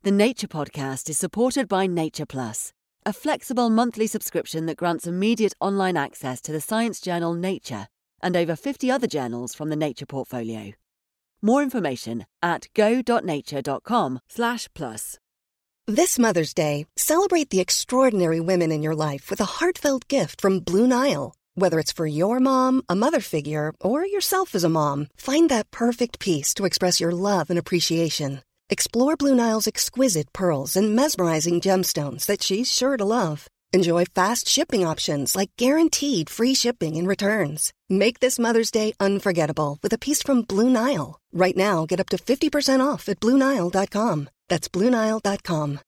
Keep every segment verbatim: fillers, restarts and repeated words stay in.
The Nature Podcast is supported by Nature Plus, a flexible monthly subscription that grants immediate online access to the science journal Nature and over fifty other journals from the Nature portfolio. More information at go.nature.com slash plus. This Mother's Day, celebrate the extraordinary women in your life with a heartfelt gift from Blue Nile. Whether it's for your mom, a mother figure, or yourself as a mom, find that perfect piece to express your love and appreciation. Explore Blue Nile's exquisite pearls and mesmerizing gemstones that she's sure to love. Enjoy fast shipping options like guaranteed free shipping and returns. Make this Mother's Day unforgettable with a piece from Blue Nile. Right now, get up to fifty percent off at blue nile dot com. That's blue nile dot com.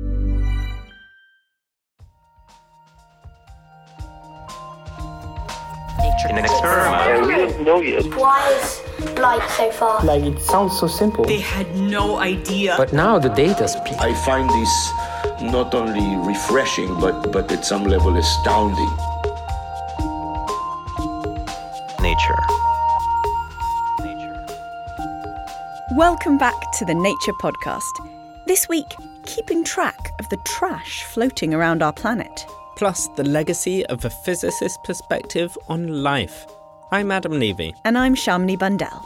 In an experiment. Uh, we don't know yet. Why is light so far? Like, it sounds so simple. They had no idea. But now the data speaks. I find this not only refreshing, but, but at some level astounding. Nature. Welcome back to the Nature Podcast. This week, keeping track of the trash floating around our planet. Plus the legacy of a physicist's perspective on life. I'm Adam Levy. And I'm Shamini Bundell.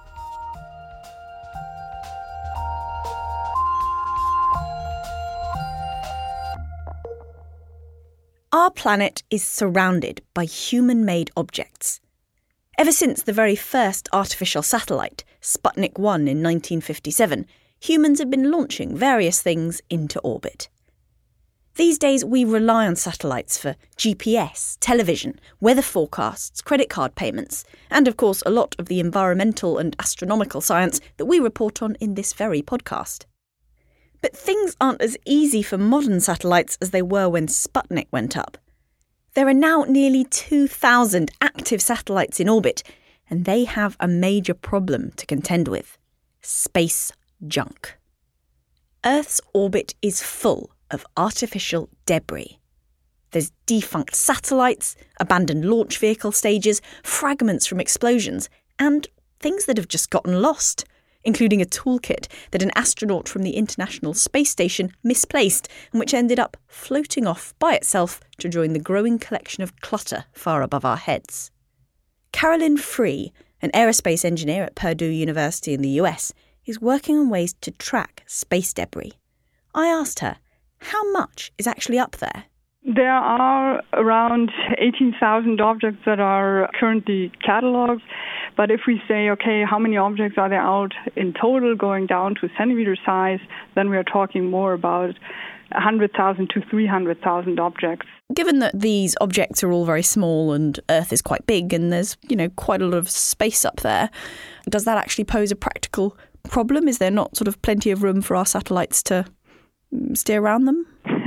Our planet is surrounded by human-made objects. Ever since the very first artificial satellite, Sputnik one in nineteen fifty-seven, humans have been launching various things into orbit. These days, we rely on satellites for G P S, television, weather forecasts, credit card payments, and of course a lot of the environmental and astronomical science that we report on in this very podcast. But things aren't as easy for modern satellites as they were when Sputnik went up. There are now nearly two thousand active satellites in orbit, and they have a major problem to contend with: space junk. Earth's orbit is full of artificial debris. There's defunct satellites, abandoned launch vehicle stages, fragments from explosions, and things that have just gotten lost, including a toolkit that an astronaut from the International Space Station misplaced and which ended up floating off by itself to join the growing collection of clutter far above our heads. Carolyn Free, an aerospace engineer at Purdue University in the U S, is working on ways to track space debris. I asked her, how much is actually up there? There are around eighteen thousand objects that are currently catalogued. But if we say, okay, how many objects are there out in total going down to centimeter size, then we are talking more about one hundred thousand to three hundred thousand objects. Given that these objects are all very small and Earth is quite big and there's, you know, quite a lot of space up there, does that actually pose a practical problem? Is there not sort of plenty of room for our satellites to steer around them?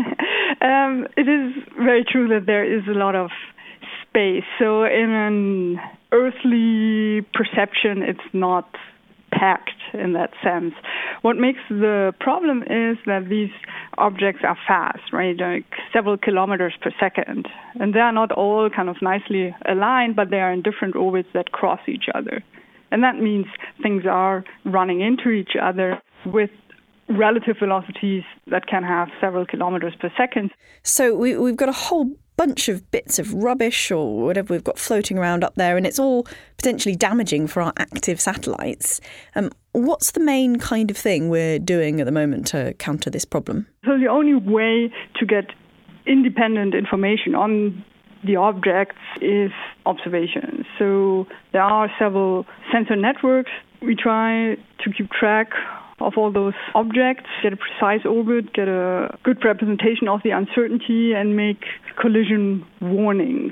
um, it is very true that there is a lot of space. So in an earthly perception, it's not packed in that sense. What makes the problem is that these objects are fast, right? Like several kilometers per second. And they are not all kind of nicely aligned, but they are in different orbits that cross each other. And that means things are running into each other with relative velocities that can have several kilometers per second. So we, we've got a whole bunch of bits of rubbish or whatever we've got floating around up there, and it's all potentially damaging for our active satellites. Um, what's the main kind of thing we're doing at the moment to counter this problem? So the only way to get independent information on the objects is observation. So there are several sensor networks. We try to keep track of all those objects, get a precise orbit, get a good representation of the uncertainty, and make collision warnings.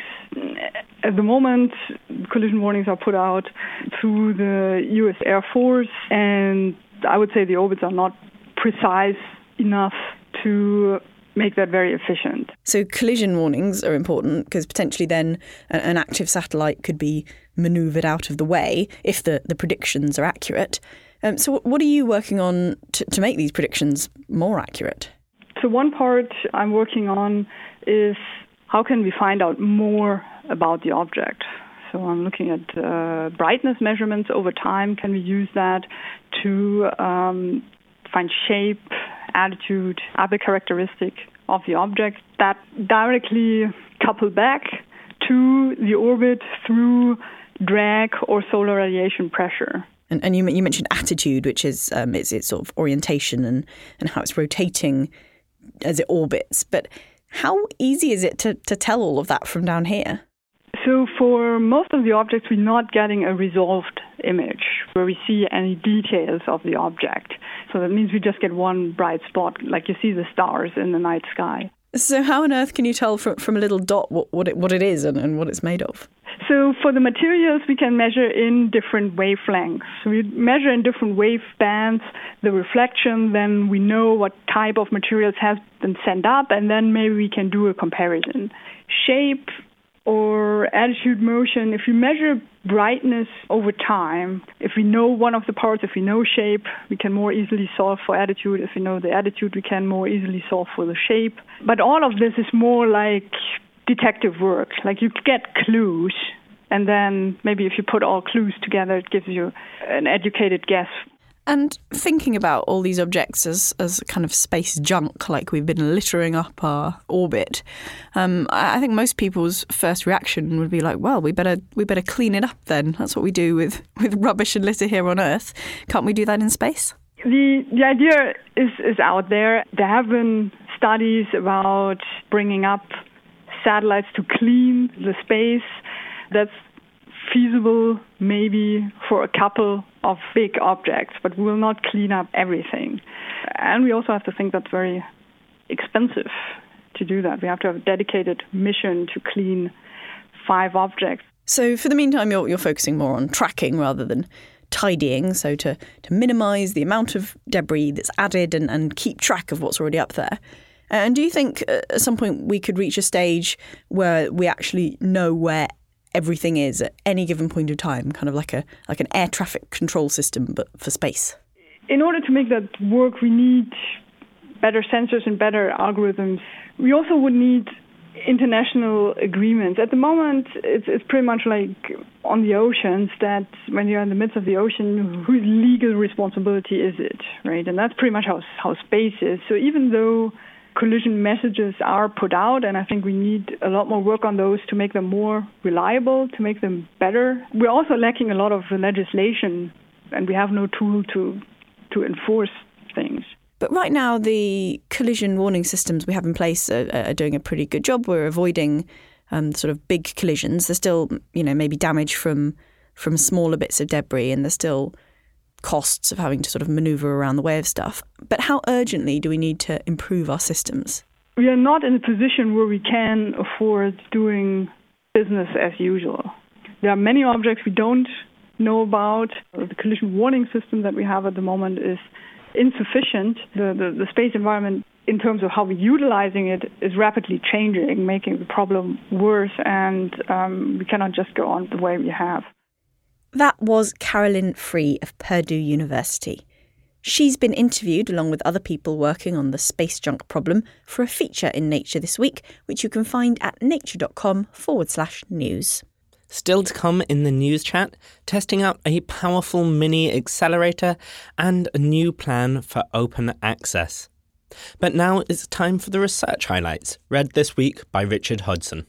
At the moment, collision warnings are put out through the U S Air Force, and I would say the orbits are not precise enough to make that very efficient. So collision warnings are important because potentially then an active satellite could be manoeuvred out of the way if the, the predictions are accurate. Um, so what are you working on to, to make these predictions more accurate? So one part I'm working on is how can we find out more about the object? So I'm looking at uh, brightness measurements over time. Can we use that to um, find shape attitude, other characteristic of the object that directly couple back to the orbit through drag or solar radiation pressure. And, and you, you mentioned attitude, which is um, its, its sort of orientation and, and how it's rotating as it orbits. But how easy is it to, to tell all of that from down here? So for most of the objects, we're not getting a resolved image where we see any details of the object. So that means we just get one bright spot, like you see the stars in the night sky. So how on earth can you tell from, from a little dot what, what, it, what it is and, and what it's made of? So for the materials, we can measure in different wavelengths. So we measure in different wave bands the reflection, then we know what type of materials has been sent up, and then maybe we can do a comparison. Shape or attitude motion, if you measure brightness over time, if we know one of the parts, if we know shape, we can more easily solve for attitude. If we know the attitude, we can more easily solve for the shape. But all of this is more like detective work. Like you get clues, and then maybe if you put all clues together, it gives you an educated guess. And thinking about all these objects as, as kind of space junk, like we've been littering up our orbit, um, I think most people's first reaction would be like, well, we better we better clean it up then. That's what we do with, with rubbish and litter here on Earth. Can't we do that in space? The the idea is, is out there. There have been studies about bringing up satellites to clean the space. That's feasible maybe for a couple of big objects, but we will not clean up everything. And we also have to think that's very expensive to do that. We have to have a dedicated mission to clean five objects. So for the meantime, you're, you're focusing more on tracking rather than tidying, so to, to minimise the amount of debris that's added and, and keep track of what's already up there. And do you think at some point we could reach a stage where we actually know where everything is at any given point of time, kind of like a like an air traffic control system, but for space? In order to make that work, we need better sensors and better algorithms. We also would need international agreements. At the moment, it's, it's pretty much like on the oceans that when you're in the midst of the ocean, whose legal responsibility is it, right? And that's pretty much how, how space is. So even though collision messages are put out, and I think we need a lot more work on those to make them more reliable, to make them better. We're also lacking a lot of legislation, and we have no tool to to enforce things. But right now, the collision warning systems we have in place are, are doing a pretty good job. We're avoiding um, sort of big collisions. There's still, you know, maybe damage from from smaller bits of debris, and there's still costs of having to sort of manoeuvre around the way of stuff. But how urgently do we need to improve our systems? We are not in a position where we can afford doing business as usual. There are many objects we don't know about. The collision warning system that we have at the moment is insufficient. The, the, the space environment, in terms of how we're utilizing it, is rapidly changing, making the problem worse, and um, we cannot just go on the way we have. That was Carolyn Free of Purdue University. She's been interviewed along with other people working on the space junk problem for a feature in Nature this week, which you can find at nature.com forward slash news. Still to come in the news chat, testing out a powerful mini accelerator and a new plan for open access. But now it's time for the research highlights, read this week by Richard Hodson.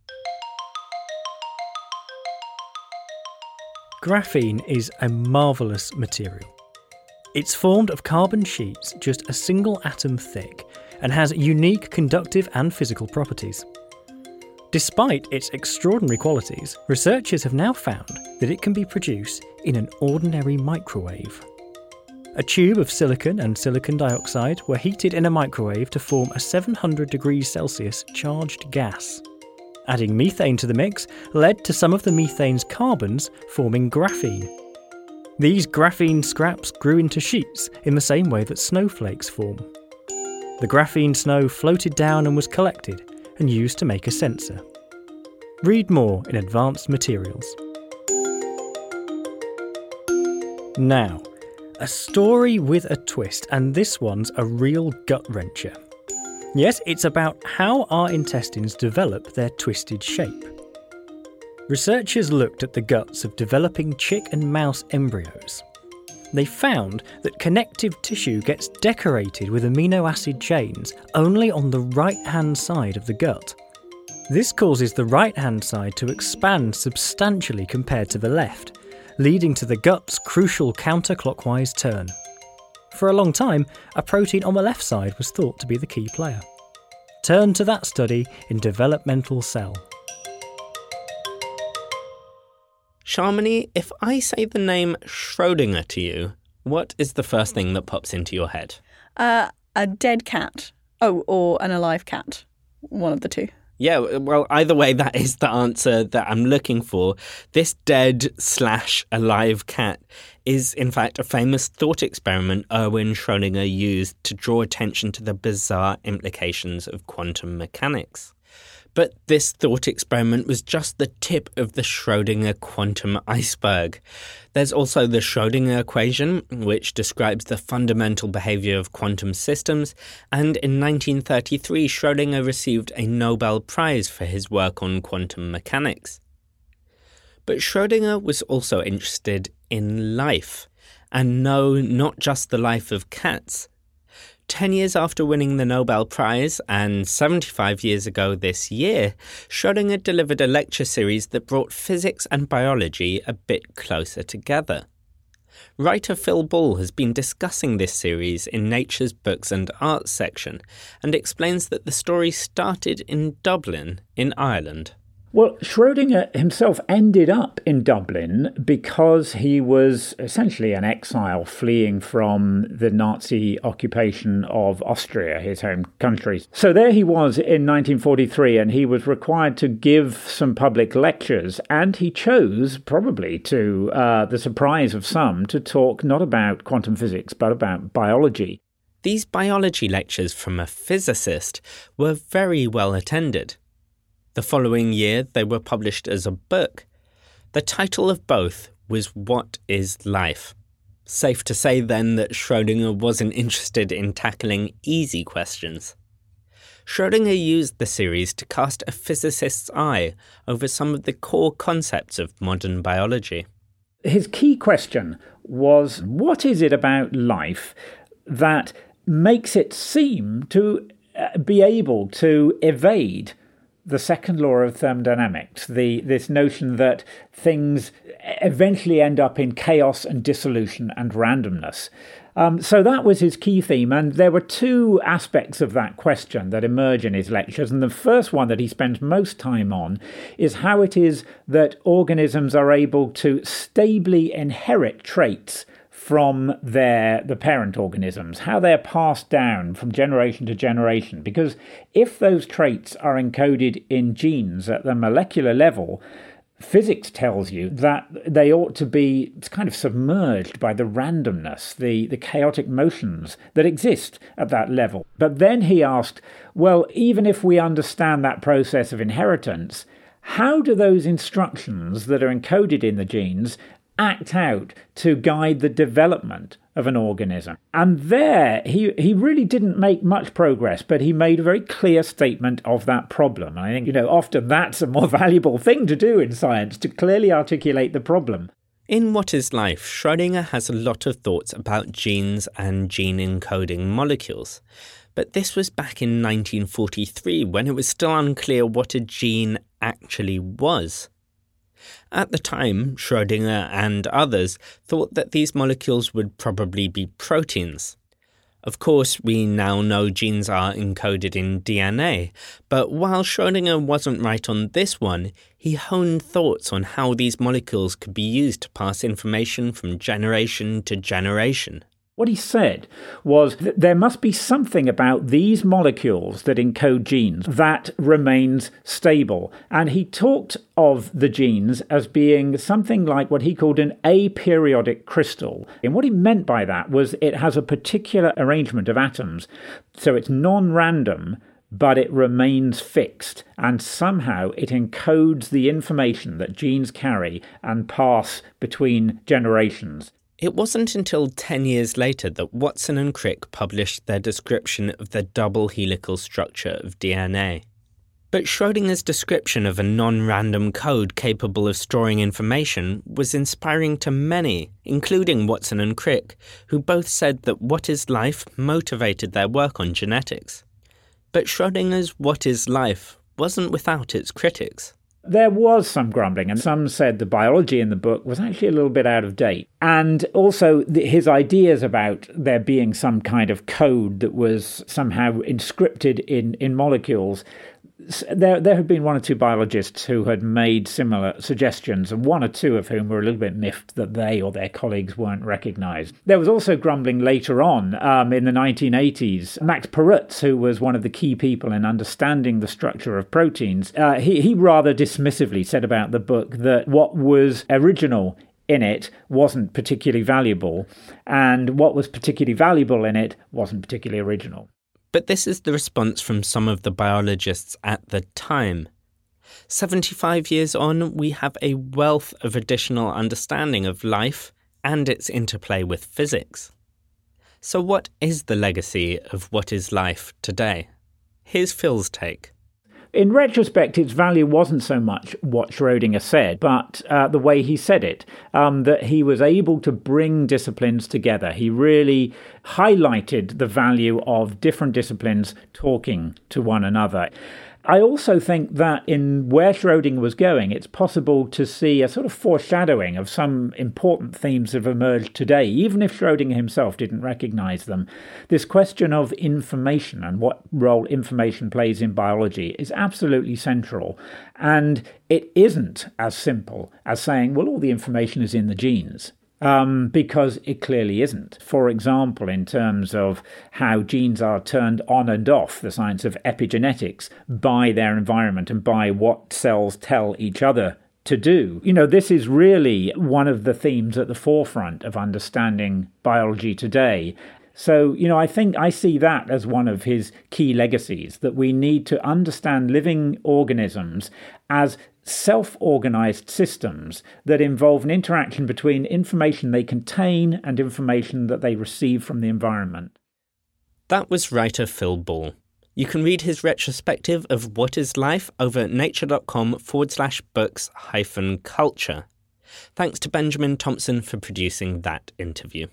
Graphene is a marvellous material. It's formed of carbon sheets just a single atom thick and has unique conductive and physical properties. Despite its extraordinary qualities, researchers have now found that it can be produced in an ordinary microwave. A tube of silicon and silicon dioxide were heated in a microwave to form a seven hundred degrees Celsius charged gas. Adding methane to the mix led to some of the methane's carbons forming graphene. These graphene scraps grew into sheets in the same way that snowflakes form. The graphene snow floated down and was collected and used to make a sensor. Read more in Advanced Materials. Now, a story with a twist, and this one's a real gut-wrencher. Yes, it's about how our intestines develop their twisted shape. Researchers looked at the guts of developing chick and mouse embryos. They found that connective tissue gets decorated with amino acid chains only on the right-hand side of the gut. This causes the right-hand side to expand substantially compared to the left, leading to the gut's crucial counterclockwise turn. For a long time, a protein on the left side was thought to be the key player. Turn to that study in Developmental Cell. Shamini, if I say the name Schrödinger to you, what is the first thing that pops into your head? Uh, a dead cat. Oh, or an alive cat. One of the two. Yeah, well, either way, that is the answer that I'm looking for. This dead slash alive cat is, in fact, a famous thought experiment Erwin Schrödinger used to draw attention to the bizarre implications of quantum mechanics. But this thought experiment was just the tip of the Schrödinger quantum iceberg. There's also the Schrödinger equation, which describes the fundamental behaviour of quantum systems, and in nineteen thirty-three Schrödinger received a Nobel Prize for his work on quantum mechanics. But Schrödinger was also interested in life, and no, not just the life of cats. Ten years after winning the Nobel Prize, and seventy-five years ago this year, Schrödinger delivered a lecture series that brought physics and biology a bit closer together. Writer Phil Ball has been discussing this series in Nature's Books and Arts section, and explains that the story started in Dublin, in Ireland. Well, Schrödinger himself ended up in Dublin because he was essentially an exile fleeing from the Nazi occupation of Austria, his home country. So there he was in nineteen forty-three, and he was required to give some public lectures, and he chose, probably to uh, the surprise of some, to talk not about quantum physics but about biology. These biology lectures from a physicist were very well attended. The following year, they were published as a book. The title of both was What is Life? Safe to say then that Schrödinger wasn't interested in tackling easy questions. Schrödinger used the series to cast a physicist's eye over some of the core concepts of modern biology. His key question was, what is it about life that makes it seem to be able to evade the second law of thermodynamics, the this notion that things eventually end up in chaos and dissolution and randomness. Um, so that was his key theme, and there were two aspects of that question that emerge in his lectures, and the first one that he spends most time on is how it is that organisms are able to stably inherit traits from their the parent organisms, how they're passed down from generation to generation. Because if those traits are encoded in genes at the molecular level, physics tells you that they ought to be kind of submerged by the randomness, the, the chaotic motions that exist at that level. But then he asked, well, even if we understand that process of inheritance, how do those instructions that are encoded in the genes act out to guide the development of an organism? And there, he, he really didn't make much progress, but he made a very clear statement of that problem. And I think, you know, often that's a more valuable thing to do in science, to clearly articulate the problem. In What is Life, Schrödinger has a lot of thoughts about genes and gene-encoding molecules. But this was back in nineteen forty-three, when it was still unclear what a gene actually was. At the time, Schrödinger and others thought that these molecules would probably be proteins. Of course, we now know genes are encoded in D N A, but while Schrödinger wasn't right on this one, he honed thoughts on how these molecules could be used to pass information from generation to generation. What he said was that there must be something about these molecules that encode genes that remains stable. And he talked of the genes as being something like what he called an aperiodic crystal. And what he meant by that was it has a particular arrangement of atoms. So it's non-random, but it remains fixed. And somehow it encodes the information that genes carry and pass between generations. It wasn't until ten years later that Watson and Crick published their description of the double helical structure of D N A. But Schrödinger's description of a non-random code capable of storing information was inspiring to many, including Watson and Crick, who both said that What is Life motivated their work on genetics. But Schrödinger's What is Life wasn't without its critics. There was some grumbling, and some said the biology in the book was actually a little bit out of date. And also the, his ideas about there being some kind of code that was somehow inscripted in, in molecules. There, there had been one or two biologists who had made similar suggestions, and one or two of whom were a little bit miffed that they or their colleagues weren't recognised. There was also grumbling later on, um, in the nineteen eighties. Max Perutz, who was one of the key people in understanding the structure of proteins, uh, he, he rather dismissively said about the book that what was original in it wasn't particularly valuable, and what was particularly valuable in it wasn't particularly original. But this is the response from some of the biologists at the time. seventy-five years on, we have a wealth of additional understanding of life and its interplay with physics. So what is the legacy of What is Life today? Here's Phil's take. In retrospect, its value wasn't so much what Schrödinger said, but uh, the way he said it, um, that he was able to bring disciplines together. He really highlighted the value of different disciplines talking to one another. I also think that in where Schrödinger was going, it's possible to see a sort of foreshadowing of some important themes that have emerged today, even if Schrödinger himself didn't recognise them. This question of information and what role information plays in biology is absolutely central. And it isn't as simple as saying, well, all the information is in the genes. Um, because it clearly isn't. For example, in terms of how genes are turned on and off, the science of epigenetics, by their environment and by what cells tell each other to do. You know, this is really one of the themes at the forefront of understanding biology today. So, you know, I think I see that as one of his key legacies, that we need to understand living organisms as self-organized systems that involve an interaction between information they contain and information that they receive from the environment. That was writer Phil Ball. You can read his retrospective of What is Life over at nature.com forward slash books hyphen culture. Thanks to Benjamin Thompson for producing that interview.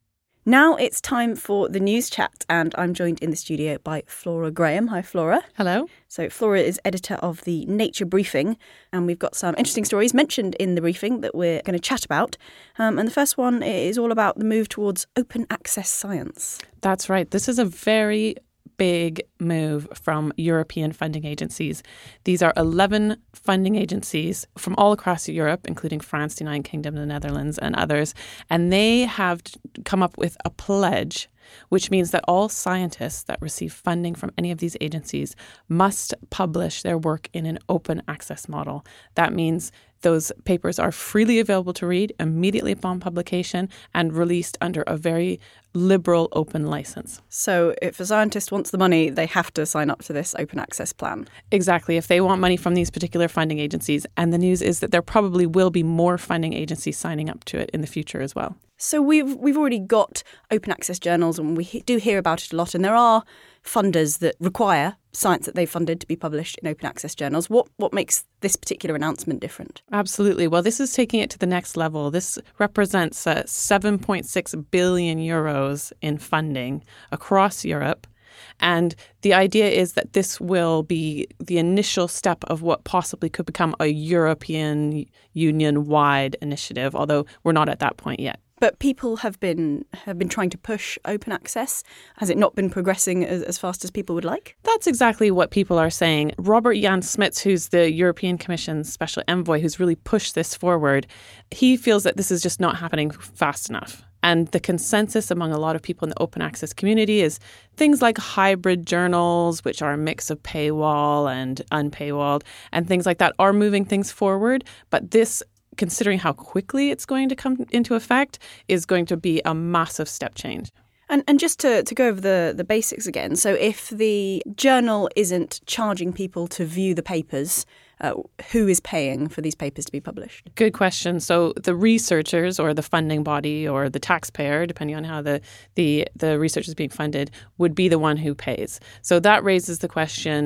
Now it's time for the news chat, and I'm joined in the studio by Flora Graham. Hi, Flora. Hello. So Flora is editor of the Nature Briefing, and we've got some interesting stories mentioned in the briefing that we're going to chat about. Um, and the first one is all about the move towards open access science. That's right. This is a very big move from European funding agencies. These are eleven funding agencies from all across Europe, including France, the United Kingdom, the Netherlands, and others. And they have come up with a pledge, which means that all scientists that receive funding from any of these agencies must publish their work in an open access model. That means those papers are freely available to read immediately upon publication and released under a very liberal open license. So if a scientist wants the money, they have to sign up to this open access plan. Exactly. If they want money from these particular funding agencies. And the news is that there probably will be more funding agencies signing up to it in the future as well. So we've we've already got open access journals, and we do hear about it a lot. And there are funders that require science that they've funded to be published in open access journals. What what makes this particular announcement different? Absolutely. Well, this is taking it to the next level. This represents uh, seven point six billion euros in funding across Europe. And the idea is that this will be the initial step of what possibly could become a European Union-wide initiative, although we're not at that point yet. But people have been have been trying to push open access. Has it not been progressing as, as fast as people would like? That's exactly what people are saying. Robert Jan Smits, who's the European Commission's special envoy, who's really pushed this forward, he feels that this is just not happening fast enough. And the consensus among a lot of people in the open access community is things like hybrid journals, which are a mix of paywall and unpaywalled, and things like that are moving things forward. But this, considering how quickly it's going to come into effect, is going to be a massive step change. And and just to, to go over the, the basics again, so if the journal isn't charging people to view the papers, uh, who is paying for these papers to be published? Good question. So the researchers or the funding body or the taxpayer, depending on how the, the, the research is being funded, would be the one who pays. So that raises the question,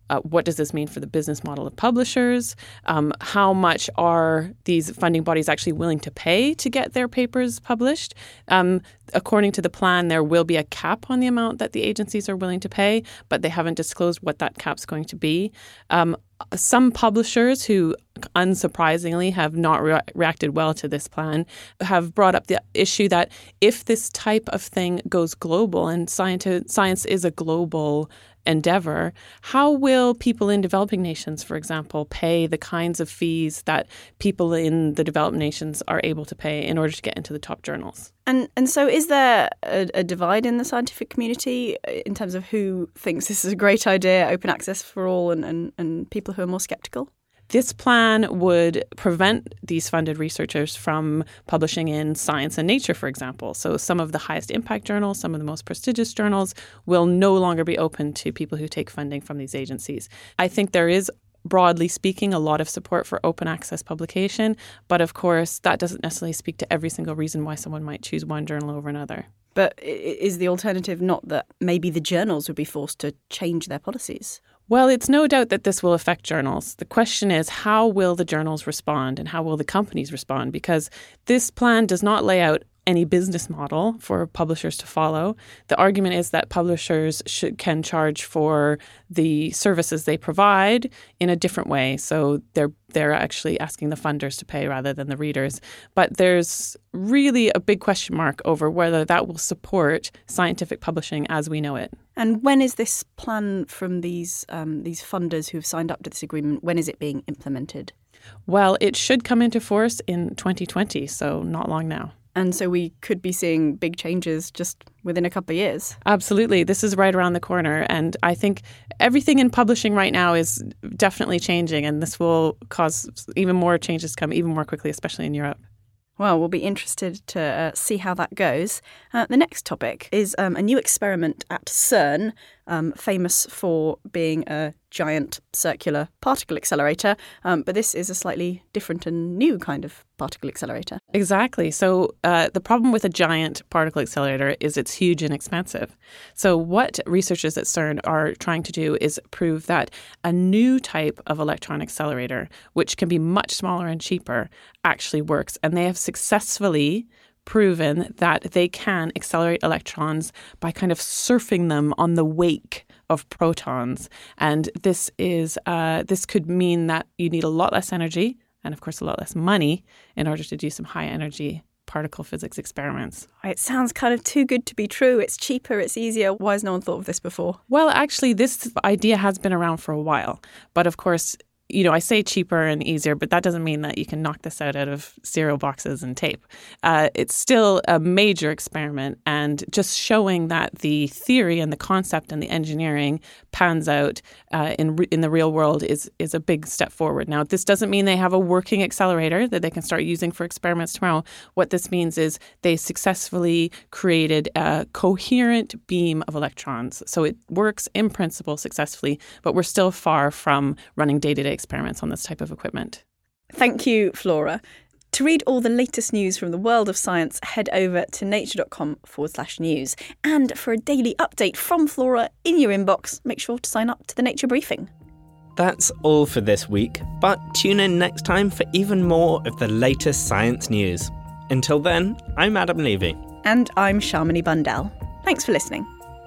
Uh, what does this mean for the business model of publishers? Um, how much are these funding bodies actually willing to pay to get their papers published? Um, according to the plan, there will be a cap on the amount that the agencies are willing to pay, but they haven't disclosed what that cap's going to be. Um, some publishers who, unsurprisingly, have not re- reacted well to this plan have brought up the issue that if this type of thing goes global, and science, science is a global endeavor, how will people in developing nations, for example, pay the kinds of fees that people in the developed nations are able to pay in order to get into the top journals? And and so is there a, a divide in the scientific community in terms of who thinks this is a great idea, open access for all, and, and, and people who are more skeptical? This plan would prevent these funded researchers from publishing in Science and Nature, for example. So some of the highest impact journals, some of the most prestigious journals will no longer be open to people who take funding from these agencies. I think there is, broadly speaking, a lot of support for open access publication. But of course, that doesn't necessarily speak to every single reason why someone might choose one journal over another. But is the alternative not that maybe the journals would be forced to change their policies? Well, it's no doubt that this will affect journals. The question is, how will the journals respond and how will the companies respond? Because this plan does not lay out any business model for publishers to follow. The argument is that publishers should, can charge for the services they provide in a different way. So they're they're actually asking the funders to pay rather than the readers. But there's really a big question mark over whether that will support scientific publishing as we know it. And when is this plan from these um, these funders who've signed up to this agreement, when is it being implemented? Well, it should come into force in twenty twenty, so not long now. And so we could be seeing big changes just within a couple of years. Absolutely. This is right around the corner. And I think everything in publishing right now is definitely changing. And this will cause even more changes to come even more quickly, especially in Europe. Well, we'll be interested to uh, see how that goes. Uh, the next topic is um, a new experiment at CERN, um, famous for being a giant circular particle accelerator. Um, but this is a slightly different and new kind of particle accelerator. Exactly. So uh, the problem with a giant particle accelerator is it's huge and expensive. So what researchers at CERN are trying to do is prove that a new type of electron accelerator, which can be much smaller and cheaper, actually works. And they have successfully proven that they can accelerate electrons by kind of surfing them on the wake of protons. And this is uh, this could mean that you need a lot less energy and, of course, a lot less money in order to do some high-energy particle physics experiments. It sounds kind of too good to be true. It's cheaper, it's easier. Why has no one thought of this before? Well, actually, this idea has been around for a while. But, of course, you know, I say cheaper and easier, but that doesn't mean that you can knock this out out of cereal boxes and tape. Uh, it's still a major experiment, and just showing that the theory and the concept and the engineering pans out uh, in re- in the real world is is a big step forward. Now, this doesn't mean they have a working accelerator that they can start using for experiments tomorrow. What this means is they successfully created a coherent beam of electrons. So it works in principle successfully, but we're still far from running day-to-day experiments on this type of equipment. Thank you, Flora. To read all the latest news from the world of science, head over to nature.com forward slash news. And for a daily update from Flora in your inbox, make sure to sign up to the Nature Briefing. That's all for this week, but tune in next time for even more of the latest science news. Until then, I'm Adam Levy. And I'm Shamini Bundell. Thanks for listening.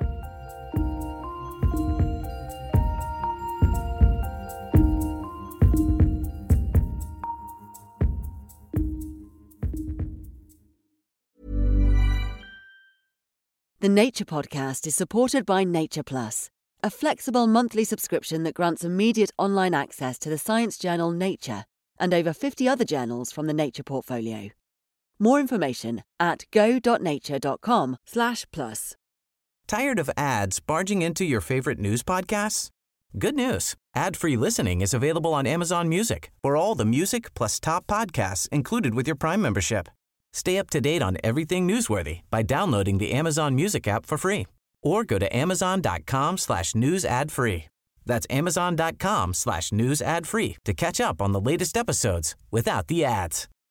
The Nature Podcast is supported by Nature Plus, a flexible monthly subscription that grants immediate online access to the science journal Nature and over fifty other journals from the Nature portfolio. More information at go.nature.com slash plus. Tired of ads barging into your favorite news podcasts? Good news. Ad-free listening is available on Amazon Music for all the music plus top podcasts included with your Prime membership. Stay up to date on everything newsworthy by downloading the Amazon Music app for free or go to amazon.com slash news ad free. That's amazon.com slash news ad free to catch up on the latest episodes without the ads.